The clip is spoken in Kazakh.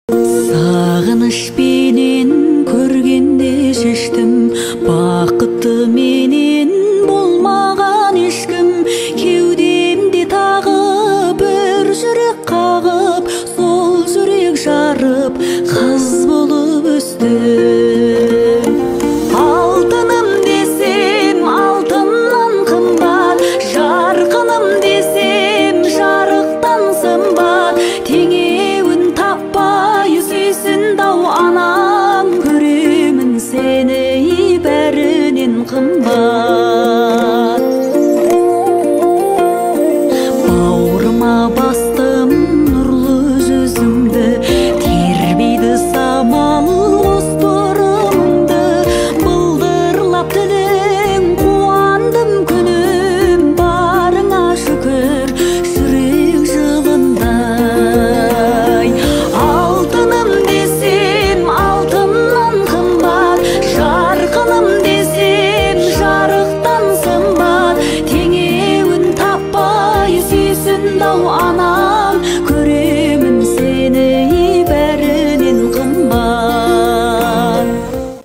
Сағыныш менен көргенде шештім, бақытты менен болмаған ешкім. Кеудемде тағы бір жүрек қағып, сол жүрек жарып, қыз болып өсті.